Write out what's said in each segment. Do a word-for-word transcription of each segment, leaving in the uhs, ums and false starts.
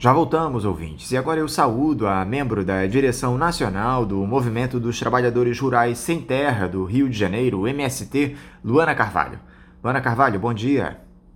Já voltamos, ouvintes, e agora eu saúdo a membro da direção nacional do Movimento dos Trabalhadores Rurais Sem Terra do Rio de Janeiro, M S T, Luana Carvalho. Luana Carvalho, bom dia.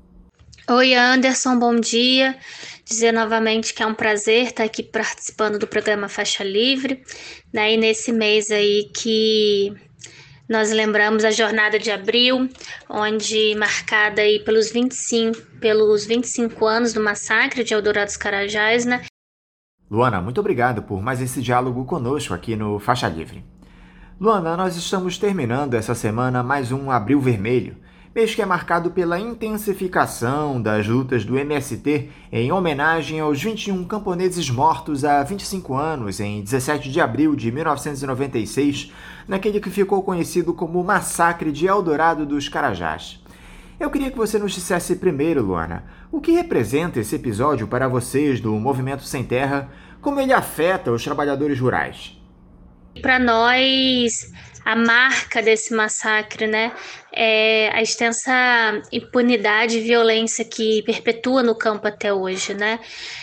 Oi, Anderson, bom dia. Dizer novamente que é um prazer estar aqui participando do programa Faixa Livre, né? E nesse mês aí que nós lembramos a jornada de abril, onde marcada aí pelos vinte e cinco, pelos vinte e cinco anos do massacre de Eldorado dos Carajás, né? Luana, muito obrigado por mais esse diálogo conosco aqui no Faixa Livre. Luana, nós estamos terminando essa semana mais um Abril Vermelho, mês que é marcado pela intensificação das lutas do M S T em homenagem aos vinte e um camponeses mortos há vinte e cinco anos, em dezessete de abril de mil novecentos e noventa e seis, naquele que ficou conhecido como Massacre de Eldorado dos Carajás. Eu queria que você nos dissesse primeiro, Luana, o que representa esse episódio para vocês do Movimento Sem Terra, como ele afeta os trabalhadores rurais? Para nós, a marca desse massacre, né, é a extensa impunidade e violência que perpetua no campo até hoje, né?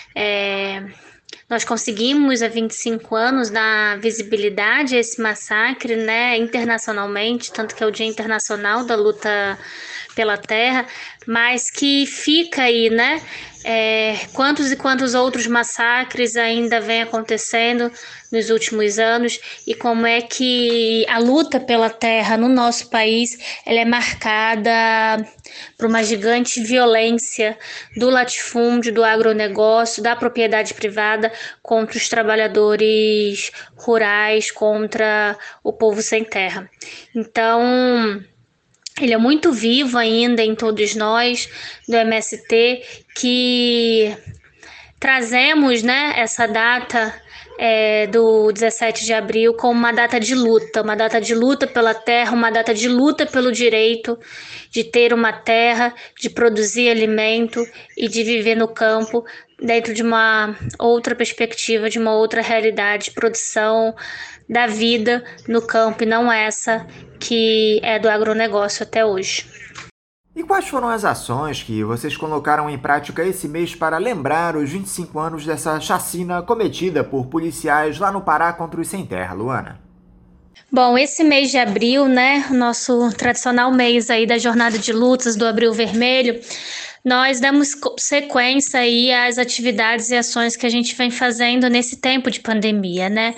É, nós conseguimos há vinte e cinco anos dar visibilidade a esse massacre, né, internacionalmente, tanto que é o Dia Internacional da Luta pela Terra, mas que fica aí, né? É, quantos e quantos outros massacres ainda vem acontecendo nos últimos anos e como é que a luta pela terra no nosso país ela é marcada por uma gigante violência do latifúndio, do agronegócio, da propriedade privada contra os trabalhadores rurais, contra o povo sem terra. Então, ele é muito vivo ainda em todos nós do M S T que trazemos, né, essa data é, do dezessete de abril como uma data de luta, uma data de luta pela terra, uma data de luta pelo direito de ter uma terra, de produzir alimento e de viver no campo dentro de uma outra perspectiva, de uma outra realidade de produção da vida no campo e não essa que é do agronegócio até hoje. E quais foram as ações que vocês colocaram em prática esse mês para lembrar os vinte e cinco anos dessa chacina cometida por policiais lá no Pará contra os sem terra, Luana? Bom, esse mês de abril, né, nosso tradicional mês aí da jornada de lutas do Abril Vermelho, nós damos sequência aí às atividades e ações que a gente vem fazendo nesse tempo de pandemia, né?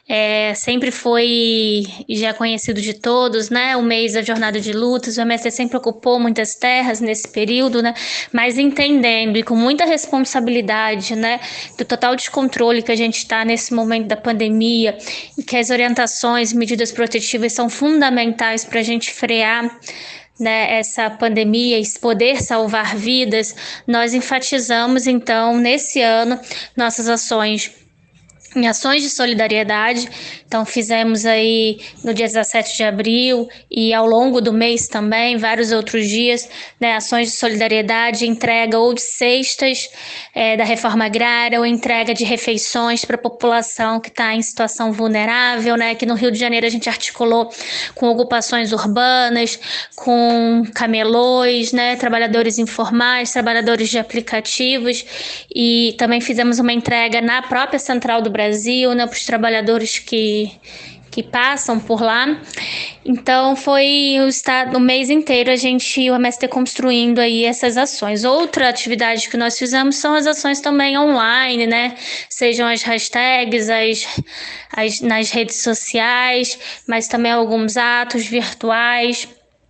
É, sempre foi já é conhecido de todos, né? O mês da jornada de lutas, o M S T sempre ocupou muitas terras nesse período, né? Mas entendendo e com muita responsabilidade, né? Do total descontrole que a gente está nesse momento da pandemia e que as orientações, medidas protetivas são fundamentais para a gente frear, né, essa pandemia e poder salvar vidas, nós enfatizamos então nesse ano nossas ações em ações de solidariedade. Então fizemos aí no dia dezessete de abril e ao longo do mês também, vários outros dias, né, ações de solidariedade, entrega ou de cestas é, da reforma agrária ou entrega de refeições para a população que está em situação vulnerável, né? Aqui no Rio de Janeiro a gente articulou com ocupações urbanas, com camelôs, né, trabalhadores informais, trabalhadores de aplicativos e também fizemos uma entrega na própria Central do Brasil Brasil, né, para os trabalhadores que, que passam por lá. Então foi o, estado, o mês inteiro a gente, o M S T construindo aí essas ações. Outra atividade que nós fizemos são as ações também online, né? Sejam as hashtags, as, as, nas redes sociais, mas também alguns atos virtuais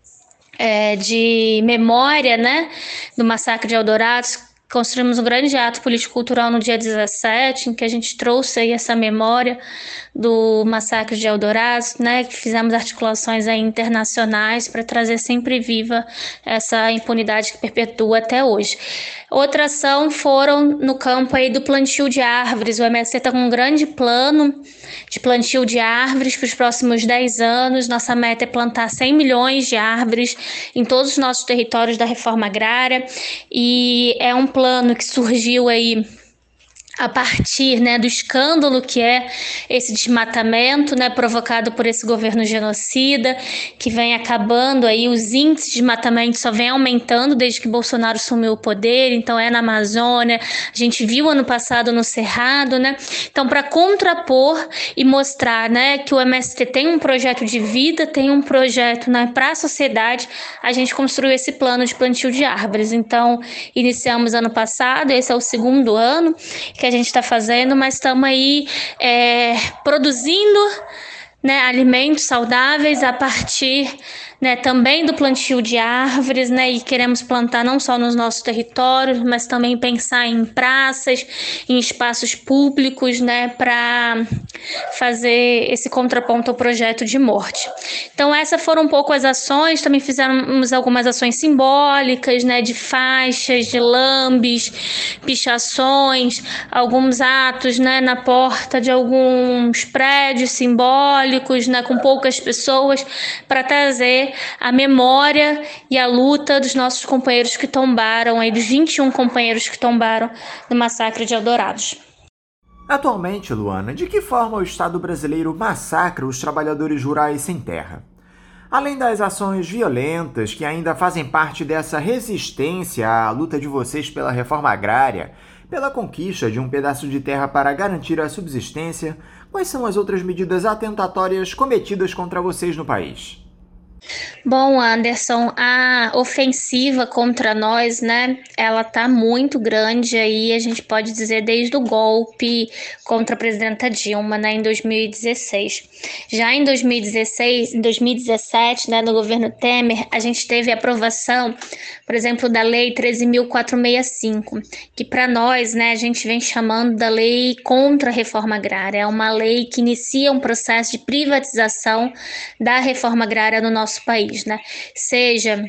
é, de memória, né, do massacre de Eldorado. Construímos um grande ato político-cultural no dia dezessete, em que a gente trouxe aí essa memória do massacre de Eldorado, né? Que fizemos articulações aí internacionais para trazer sempre viva essa impunidade que perpetua até hoje. Outra ação foram no campo aí do plantio de árvores. O M S T está com um grande plano de plantio de árvores para os próximos dez anos. Nossa meta é plantar cem milhões de árvores em todos os nossos territórios da reforma agrária e é um plano que surgiu aí a partir, né, do escândalo que é esse desmatamento, né, provocado por esse governo genocida, que vem acabando aí, os índices de desmatamento só vem aumentando desde que Bolsonaro assumiu o poder, então é na Amazônia, a gente viu ano passado no Cerrado, né, então para contrapor e mostrar, né, que o M S T tem um projeto de vida, tem um projeto, né, para a sociedade, a gente construiu esse plano de plantio de árvores, então iniciamos ano passado, esse é o segundo ano que a gente está fazendo, mas estamos aí é, produzindo, né, alimentos saudáveis a partir, né, também do plantio de árvores, né, e queremos plantar não só nos nossos territórios, mas também pensar em praças, em espaços públicos, né, para fazer esse contraponto ao projeto de morte. Então essas foram um pouco as ações, também fizemos algumas ações simbólicas, né, de faixas, de lambes, pichações, alguns atos, né, na porta de alguns prédios simbólicos, né, com poucas pessoas, para trazer a memória e a luta dos nossos companheiros que tombaram, aí dos vinte e um companheiros que tombaram no massacre de Eldorados. Atualmente, Luana, de que forma o Estado brasileiro massacra os trabalhadores rurais sem terra? Além das ações violentas que ainda fazem parte dessa resistência à luta de vocês pela reforma agrária, pela conquista de um pedaço de terra para garantir a subsistência, quais são as outras medidas atentatórias cometidas contra vocês no país? Bom, Anderson, a ofensiva contra nós, né, ela tá muito grande aí, a gente pode dizer desde o golpe contra a presidenta Dilma, né, em dois mil e dezesseis. Já em dois mil e dezesseis, em dois mil e dezessete, né, no governo Temer, a gente teve a aprovação, por exemplo, da Lei treze mil quatrocentos e sessenta e cinco, que para nós, né, a gente vem chamando da Lei contra a Reforma Agrária. É uma lei que inicia um processo de privatização da reforma agrária no nosso país, né? Seja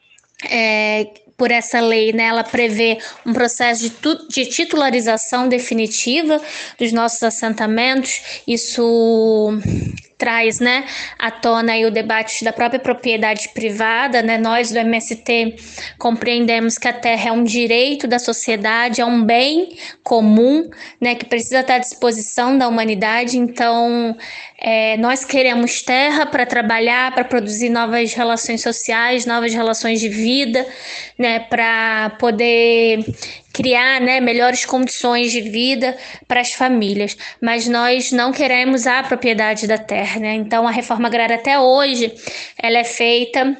é, por essa lei, né, ela prevê um processo de, tu, de titularização definitiva dos nossos assentamentos. Isso traz, né, à tona aí o debate da própria propriedade privada, né? Nós do M S T compreendemos que a terra é um direito da sociedade, é um bem comum, né, que precisa estar à disposição da humanidade. Então, é, nós queremos terra para trabalhar, para produzir novas relações sociais, novas relações de vida, né, para poder criar, né, melhores condições de vida para as famílias, mas nós não queremos a propriedade da terra, né? Então a reforma agrária até hoje ela é feita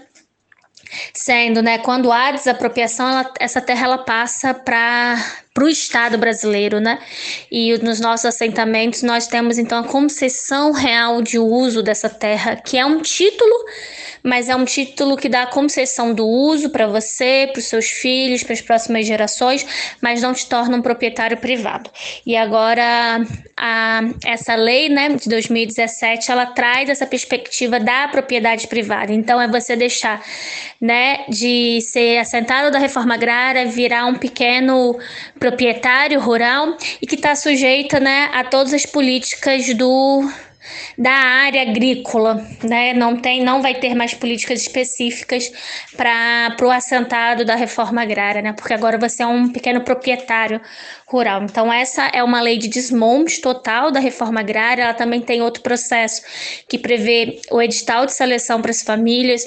sendo, né, quando há desapropriação, ela, essa terra ela passa para para o Estado brasileiro, né? E nos nossos assentamentos nós temos então a concessão real de uso dessa terra, que é um título, mas é um título que dá a concessão do uso para você, para os seus filhos, para as próximas gerações, mas não te torna um proprietário privado. E agora a, essa lei, né, de dois mil e dezessete, ela traz essa perspectiva da propriedade privada. Então é você deixar, né, de ser assentado da reforma agrária, virar um pequeno proprietário rural e que está sujeita, né, a todas as políticas do da área agrícola, né? Não tem, não vai ter mais políticas específicas para o assentado da reforma agrária, né? Porque agora você é um pequeno proprietário rural. Então essa é uma lei de desmonte total da reforma agrária. Ela também tem outro processo que prevê o edital de seleção para as famílias.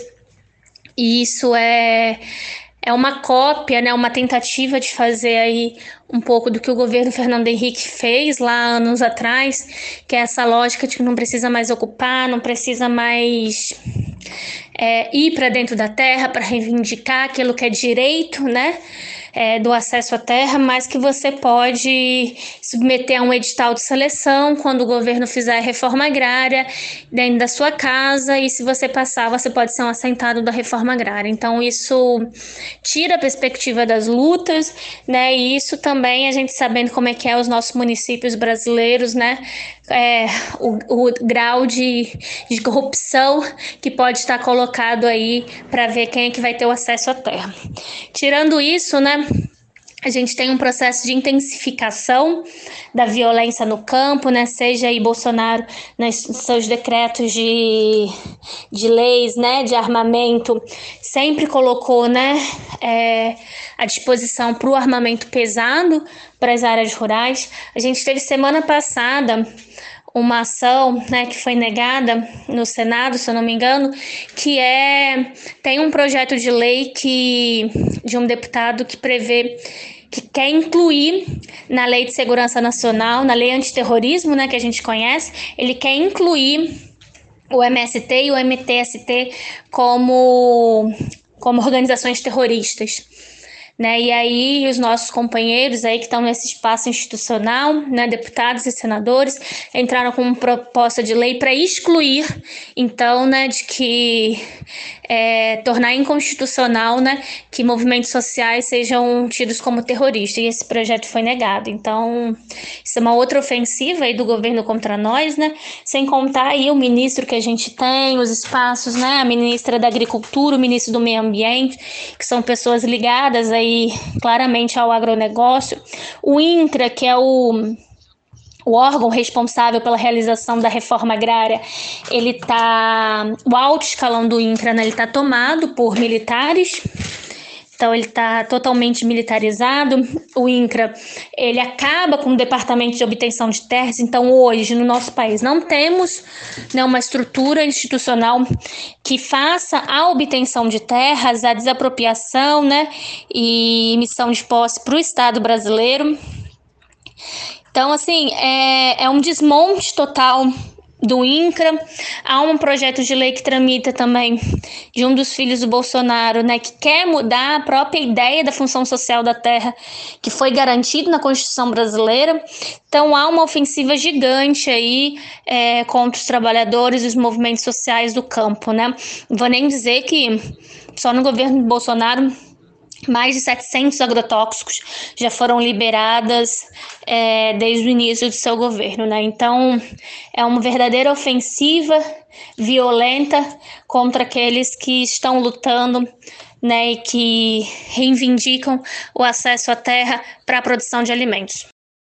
E isso é É uma cópia, né, uma tentativa de fazer aí um pouco do que o governo Fernando Henrique fez lá anos atrás, que é essa lógica de que não precisa mais ocupar, não precisa mais é, ir para dentro da terra para reivindicar aquilo que é direito, né, é, do acesso à terra, mas que você pode submeter a um edital de seleção quando o governo fizer a reforma agrária dentro da sua casa, e se você passar, você pode ser um assentado da reforma agrária. Então isso tira a perspectiva das lutas, né, e isso também a gente sabendo como é que é os nossos municípios brasileiros, né, é, o, o grau de, de corrupção que pode estar colocado aí para ver quem é que vai ter o acesso à terra. Tirando isso, né, A gente tem um processo de intensificação da violência no campo, né? Seja aí Bolsonaro nos seus decretos de, de leis, né? De armamento, sempre colocou, né? É, à disposição para o armamento pesado para as áreas rurais. A gente teve semana passada uma ação, né, que foi negada no Senado, se eu não me engano, que é tem um projeto de lei que de um deputado que prevê que quer incluir na Lei de Segurança Nacional, na Lei Antiterrorismo, né, que a gente conhece, ele quer incluir o M S T e o M T S T como como organizações terroristas. Né? E aí os nossos companheiros aí que estão nesse espaço institucional, né, deputados e senadores, entraram com uma proposta de lei para excluir, então, né, de que é, tornar inconstitucional, né, que movimentos sociais sejam tidos como terroristas, e esse projeto foi negado. Então, isso é uma outra ofensiva aí do governo contra nós, né, sem contar aí o ministro que a gente tem, os espaços, né, a ministra da Agricultura, o ministro do Meio Ambiente, que são pessoas ligadas aí claramente ao agronegócio, o INCRA, que é o, o órgão responsável pela realização da reforma agrária, ele tá, o alto escalão do INCRA, né, ele está tomado por militares. Então, ele está totalmente militarizado. O INCRA, ele acaba com o Departamento de Obtenção de Terras. Então, hoje, no nosso país, não temos, né, uma estrutura institucional que faça a obtenção de terras, a desapropriação, né, e emissão de posse para o Estado brasileiro. Então, assim, é, é um desmonte total do INCRA. Há um projeto de lei que tramita também de um dos filhos do Bolsonaro, né, que quer mudar a própria ideia da função social da terra que foi garantido na Constituição brasileira. Então há uma ofensiva gigante aí é, contra os trabalhadores e os movimentos sociais do campo, né? Não vou nem dizer que só no governo do Bolsonaro mais de setecentos agrotóxicos já foram liberadas é, desde o início do seu governo, né? Então, é uma verdadeira ofensiva violenta contra aqueles que estão lutando, né, e que reivindicam o acesso à terra para a produção de alimentos.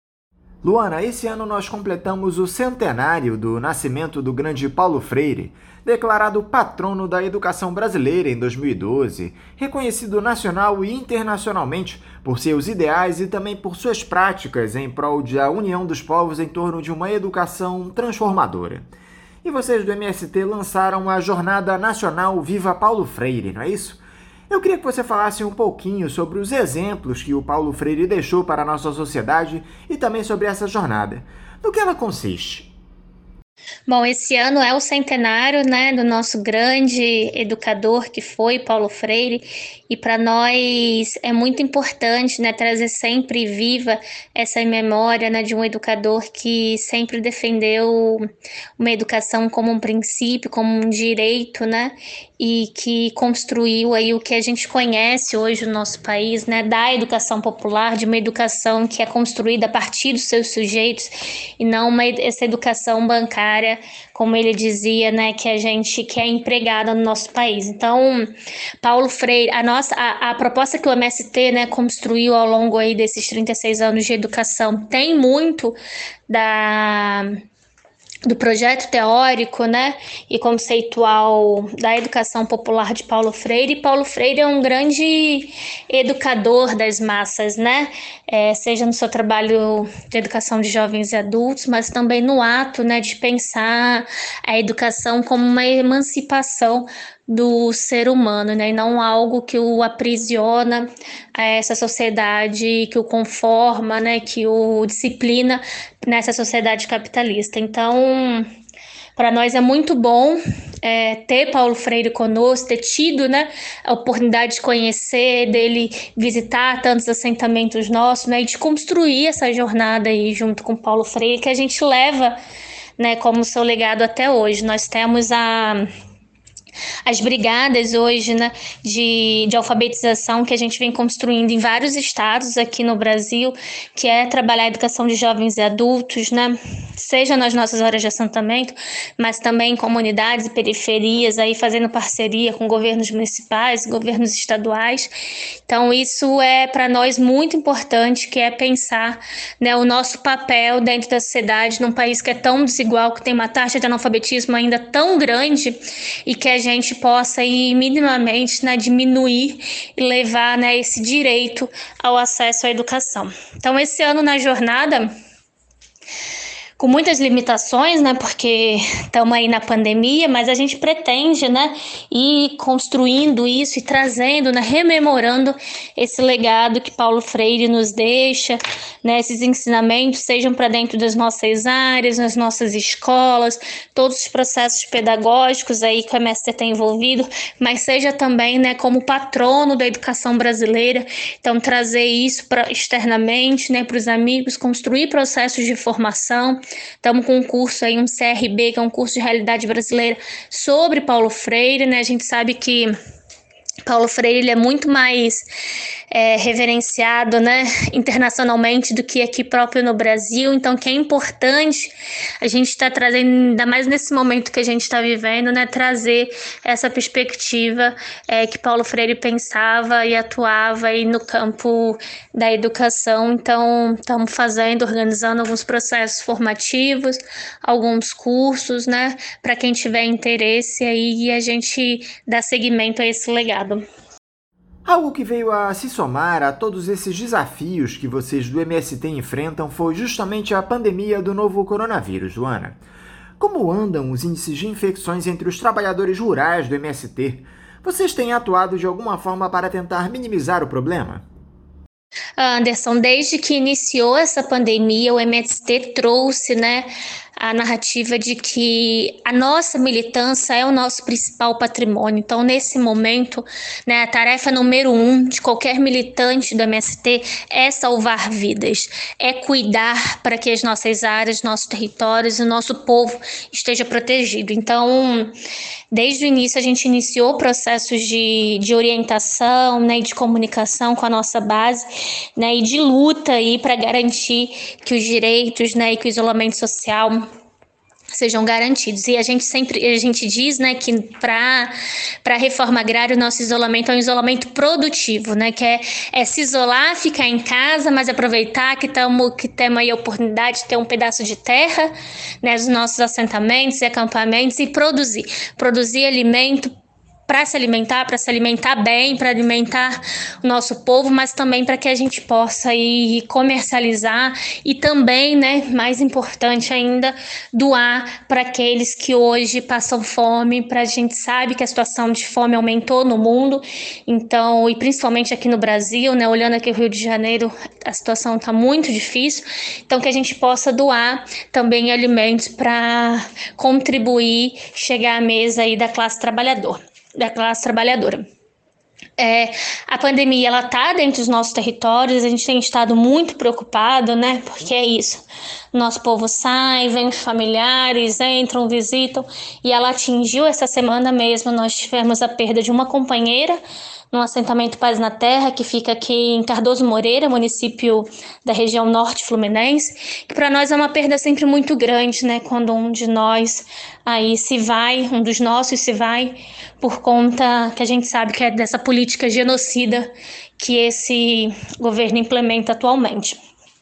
Luana, esse ano nós completamos o centenário do nascimento do grande Paulo Freire, declarado patrono da educação brasileira em dois mil e doze, reconhecido nacional e internacionalmente por seus ideais e também por suas práticas em prol da união dos povos em torno de uma educação transformadora. E vocês do M S T lançaram a Jornada Nacional Viva Paulo Freire, não é isso? Eu queria que você falasse um pouquinho sobre os exemplos que o Paulo Freire deixou para a nossa sociedade e também sobre essa jornada. No que ela consiste? Bom, esse ano é o centenário, né, do nosso grande educador que foi Paulo Freire, e para nós é muito importante, né, trazer sempre viva essa memória, né, de um educador que sempre defendeu uma educação como um princípio, como um direito, né, e que construiu aí o que a gente conhece hoje no nosso país, né, da educação popular, de uma educação que é construída a partir dos seus sujeitos e não uma, essa educação bancária, como ele dizia, né, que a gente que é empregada no nosso país. Então, Paulo Freire, a nossa a, a proposta que o M S T, né, construiu ao longo aí desses trinta e seis anos de educação tem muito da do projeto teórico, né, e conceitual da educação popular de Paulo Freire. E Paulo Freire é um grande educador das massas, né, é, seja no seu trabalho de educação de jovens e adultos, mas também no ato, né, de pensar a educação como uma emancipação do ser humano, né, e não algo que o aprisiona a essa sociedade, que o conforma, né, que o disciplina nessa sociedade capitalista. Então, para nós é muito bom é, ter Paulo Freire conosco, ter tido, né, a oportunidade de conhecer, dele visitar tantos assentamentos nossos, né, e de construir essa jornada aí junto com Paulo Freire, que a gente leva, né, como seu legado até hoje. Nós temos a as brigadas hoje, né, de, de alfabetização que a gente vem construindo em vários estados aqui no Brasil, que é trabalhar a educação de jovens e adultos, né, seja nas nossas horas de assentamento, mas também em comunidades e periferias, aí fazendo parceria com governos municipais, governos estaduais. Então isso é para nós muito importante, que é pensar, né, o nosso papel dentro da sociedade num país que é tão desigual, que tem uma taxa de analfabetismo ainda tão grande, e que a gente possa ir minimamente, né, diminuir e levar, né, esse direito ao acesso à educação. Então, esse ano na jornada, com muitas limitações, né, porque estamos aí na pandemia, mas a gente pretende, né, ir construindo isso e trazendo, né, rememorando esse legado que Paulo Freire nos deixa, né, esses ensinamentos sejam para dentro das nossas áreas, nas nossas escolas, todos os processos pedagógicos aí que o M S T tem envolvido, mas seja também, né, como patrono da educação brasileira. Então, trazer isso pra, externamente, né, para os amigos, construir processos de formação. Estamos com um curso aí, um C R B, que é um curso de realidade brasileira sobre Paulo Freire, né? A gente sabe que Paulo Freire ele é muito mais é, reverenciado, né, internacionalmente do que aqui próprio no Brasil, então que é importante a gente estar tá trazendo, ainda mais nesse momento que a gente está vivendo, né, trazer essa perspectiva é, que Paulo Freire pensava e atuava aí no campo da educação. Então estamos fazendo, organizando alguns processos formativos, alguns cursos, né, para quem tiver interesse aí, e a gente dá seguimento a esse legado. Algo que veio a se somar a todos esses desafios que vocês do M S T enfrentam foi justamente a pandemia do novo coronavírus, Luana. Como andam os índices de infecções entre os trabalhadores rurais do M S T? Vocês têm atuado de alguma forma para tentar minimizar o problema? Anderson, desde que iniciou essa pandemia, o M S T trouxe, né, a narrativa de que a nossa militância é o nosso principal patrimônio. Então, nesse momento, né, a tarefa número um de qualquer militante do M S T é salvar vidas, é cuidar para que as nossas áreas, nossos territórios e o nosso povo esteja protegido. Então, desde o início, a gente iniciou processos de, de orientação, né, e de comunicação com a nossa base, né, e de luta para garantir que os direitos, né, e que o isolamento social sejam garantidos. E a gente sempre, a gente diz, né, que para para a reforma agrária o nosso isolamento é um isolamento produtivo, né, que é, é se isolar, ficar em casa, mas aproveitar que estamos que temos aí a oportunidade de ter um pedaço de terra, né, os nossos assentamentos e acampamentos, e produzir, produzir alimento para se alimentar, para se alimentar bem, para alimentar o nosso povo, mas também para que a gente possa ir comercializar e também, né, mais importante ainda, doar para aqueles que hoje passam fome. Para a gente sabe que a situação de fome aumentou no mundo, então, e principalmente aqui no Brasil, né, olhando aqui o Rio de Janeiro, a situação está muito difícil, então que a gente possa doar também alimentos para contribuir, chegar à mesa aí da classe trabalhadora. da classe trabalhadora. É, a pandemia, ela está dentro dos nossos territórios, a gente tem estado muito preocupado, né, porque é isso, nosso povo sai, vem os familiares, entram, visitam, e ela atingiu essa semana mesmo, nós tivemos a perda de uma companheira num assentamento Paz na Terra, que fica aqui em Cardoso Moreira, município da região norte fluminense, que para nós é uma perda sempre muito grande, né, quando um de nós aí se vai, um dos nossos se vai, por conta que a gente sabe que é dessa política genocida que esse governo implementa atualmente.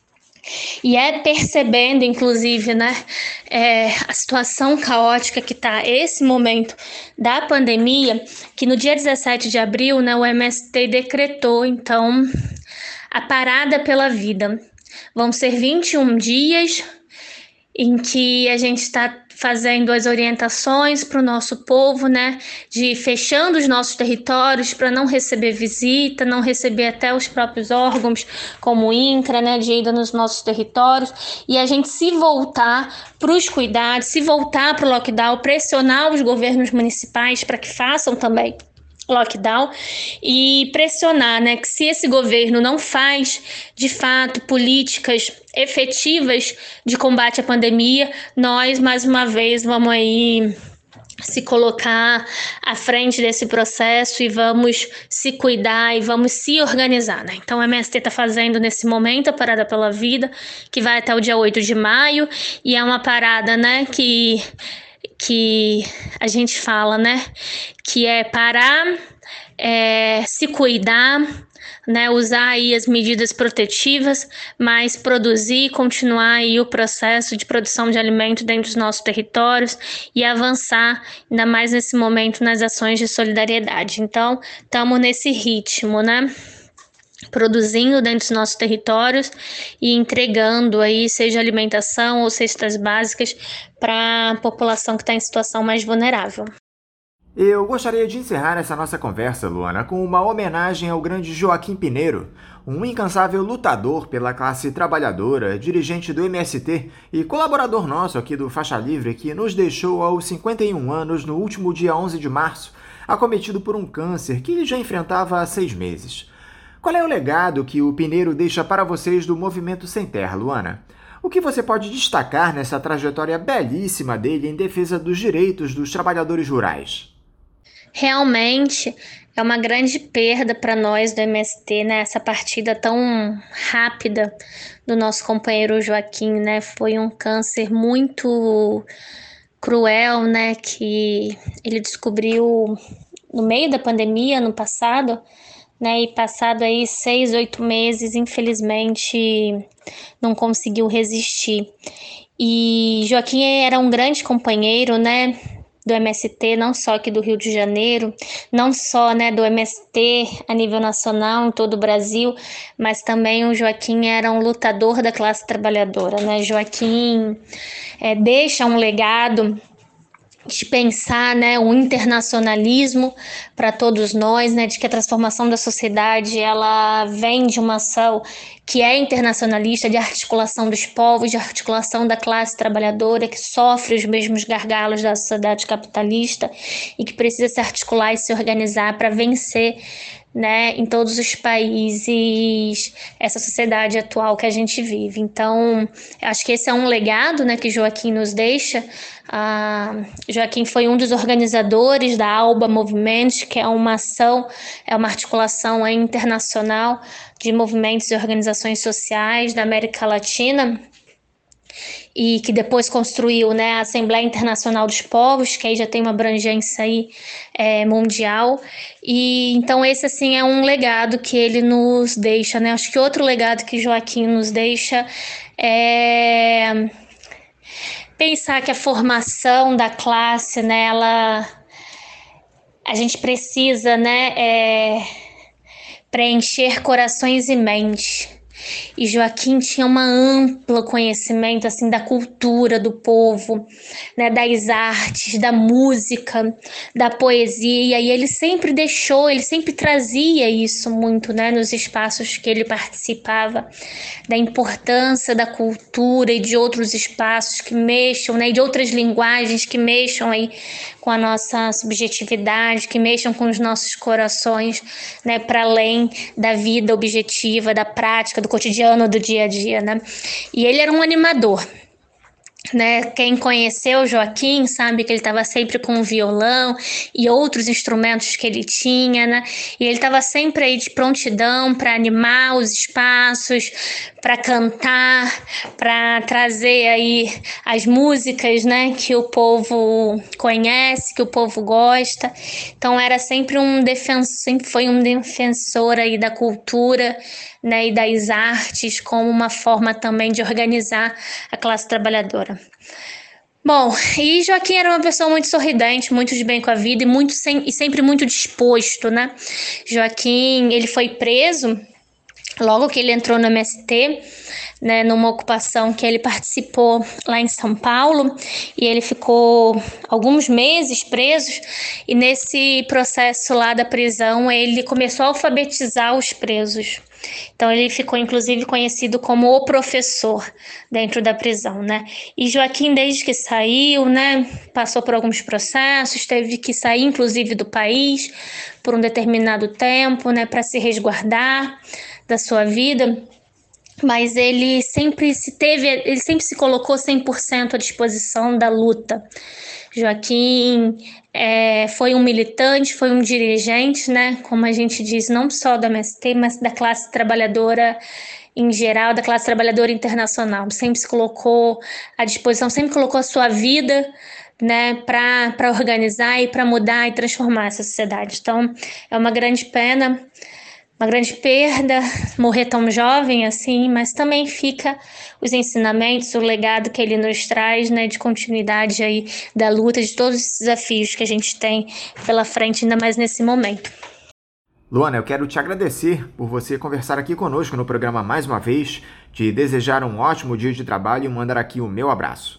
E é percebendo, inclusive, né, é, a situação caótica que está esse momento da pandemia, que no dia dezessete de abril, né, o M S T decretou, então, a parada pela vida. Vão ser vinte e um dias em que a gente está fazendo as orientações para o nosso povo, né, de fechando os nossos territórios para não receber visita, não receber até os próprios órgãos, como o INCRA, né, de ida nos nossos territórios, e a gente se voltar para os cuidados, se voltar para o lockdown, pressionar os governos municipais para que façam também lockdown e pressionar, né, que se esse governo não faz, de fato, políticas efetivas de combate à pandemia, nós, mais uma vez, vamos aí se colocar à frente desse processo e vamos se cuidar e vamos se organizar, né? Então, a M S T está fazendo nesse momento a Parada pela Vida, que vai até o dia oito de maio, e é uma parada, né, que, que a gente fala, né, que é parar, é, se cuidar, né, usar aí as medidas protetivas, mas produzir e continuar aí o processo de produção de alimento dentro dos nossos territórios e avançar, ainda mais nesse momento, nas ações de solidariedade. Então, estamos nesse ritmo, né? Produzindo dentro dos nossos territórios e entregando aí, seja alimentação ou cestas básicas, para a população que está em situação mais vulnerável. Eu gostaria de encerrar essa nossa conversa, Luana, com uma homenagem ao grande Joaquim Pineiro, um incansável lutador pela classe trabalhadora, dirigente do M S T e colaborador nosso aqui do Faixa Livre, que nos deixou aos cinquenta e um anos no último dia onze de março, acometido por um câncer que ele já enfrentava há seis meses. Qual é o legado que o Pineiro deixa para vocês do Movimento Sem Terra, Luana? O que você pode destacar nessa trajetória belíssima dele em defesa dos direitos dos trabalhadores rurais? Realmente é uma grande perda para nós do M S T, né? Essa partida tão rápida do nosso companheiro Joaquim, né? Foi um câncer muito cruel, né? Que ele descobriu no meio da pandemia, no passado, né? E passado aí seis, oito meses, infelizmente, não conseguiu resistir. E Joaquim era um grande companheiro, né? Do M S T, não só aqui do Rio de Janeiro, não só, né, do M S T a nível nacional, em todo o Brasil, mas também o Joaquim era um lutador da classe trabalhadora, né? Joaquim é, deixa um legado de pensar, né, o internacionalismo para todos nós, né, de que a transformação da sociedade ela vem de uma ação que é internacionalista, de articulação dos povos, de articulação da classe trabalhadora que sofre os mesmos gargalos da sociedade capitalista e que precisa se articular e se organizar para vencer, né, em todos os países essa sociedade atual que a gente vive. Então, acho que esse é um legado, né, que Joaquim nos deixa. Ah, Joaquim foi um dos organizadores da ALBA Movement, que é uma ação, é uma articulação internacional de movimentos e organizações sociais da América Latina, e que depois construiu, né, a Assembleia Internacional dos Povos, que aí já tem uma abrangência aí, é, mundial. E então esse assim é um legado que ele nos deixa, né? Acho que outro legado que Joaquim nos deixa é pensar que a formação da classe, né, ela, a gente precisa, né, é, preencher corações e mentes. E Joaquim tinha uma amplo conhecimento assim da cultura do povo, né, das artes, da música, da poesia, e ele sempre deixou, ele sempre trazia isso muito, né, nos espaços que ele participava, da importância da cultura e de outros espaços que mexam, né, e de outras linguagens que mexam aí com a nossa subjetividade, que mexam com os nossos corações, né, para além da vida objetiva, da prática, do cotidiano, do dia a dia, né? E ele era um animador, né? Quem conheceu Joaquim sabe que ele estava sempre com o violão e outros instrumentos que ele tinha, né? E ele estava sempre aí de prontidão para animar os espaços, para cantar, para trazer aí as músicas, né, que o povo conhece, que o povo gosta. Então era sempre um defensor, sempre foi um defensor aí da cultura, né, e das artes como uma forma também de organizar a classe trabalhadora. Bom, e Joaquim era uma pessoa muito sorridente, muito de bem com a vida e, muito sem, e sempre muito disposto, né? Joaquim, ele foi preso logo que ele entrou no M S T, né, numa ocupação que ele participou lá em São Paulo, e ele ficou alguns meses preso, e nesse processo lá da prisão ele começou a alfabetizar os presos. Então ele ficou inclusive conhecido como o professor dentro da prisão, né? E Joaquim, desde que saiu, né, passou por alguns processos, teve que sair inclusive do país por um determinado tempo, né, para se resguardar da sua vida. mas ele sempre se teve, ele sempre se colocou cem por cento à disposição da luta. Joaquim é, foi um militante, foi um dirigente, né? Como a gente diz, não só do M S T, mas da classe trabalhadora em geral, da classe trabalhadora internacional. Sempre se colocou à disposição, sempre colocou a sua vida, né, para organizar e para mudar e transformar essa sociedade. Então, é uma grande pena, uma grande perda morrer tão jovem assim, mas também fica os ensinamentos, o legado que ele nos traz, né, de continuidade aí da luta, de todos os desafios que a gente tem pela frente, ainda mais nesse momento. Luana, eu quero te agradecer por você conversar aqui conosco no programa mais uma vez, te desejar um ótimo dia de trabalho e mandar aqui o meu abraço.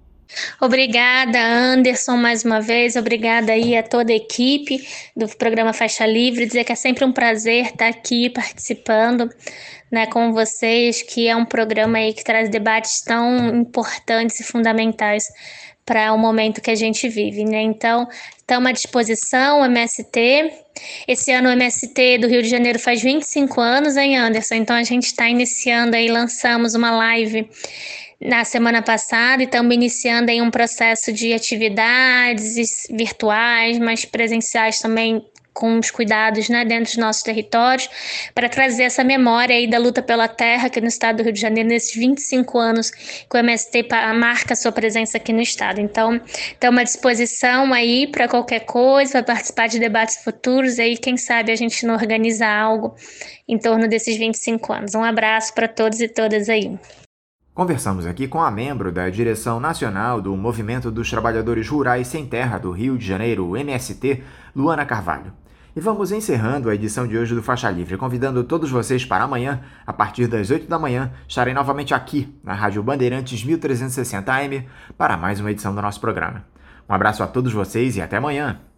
Obrigada, Anderson, mais uma vez. Obrigada aí a toda a equipe do programa Faixa Livre. Dizer que é sempre um prazer estar aqui participando, né, com vocês, que é um programa aí que traz debates tão importantes e fundamentais para o momento que a gente vive, né? Então, estamos à disposição, o M S T. Esse ano o M S T do Rio de Janeiro faz vinte e cinco anos, hein, Anderson? Então, a gente está iniciando aí, lançamos uma live na semana passada e estamos iniciando aí um processo de atividades virtuais, mas presenciais também, com os cuidados, né, dentro dos nossos territórios, para trazer essa memória aí da luta pela terra aqui no estado do Rio de Janeiro, nesses vinte e cinco anos que o M S T marca a sua presença aqui no estado. Então, estamos à disposição aí para qualquer coisa, para participar de debates futuros, aí quem sabe a gente não organiza algo em torno desses vinte e cinco anos. Um abraço para todos e todas aí. Conversamos aqui com a membro da Direção Nacional do Movimento dos Trabalhadores Rurais Sem Terra do Rio de Janeiro, o M S T, Luana Carvalho. E vamos encerrando a edição de hoje do Faixa Livre, convidando todos vocês para amanhã, a partir das oito da manhã, estarem novamente aqui, na Rádio Bandeirantes mil trezentos e sessenta A M, para mais uma edição do nosso programa. Um abraço a todos vocês e até amanhã!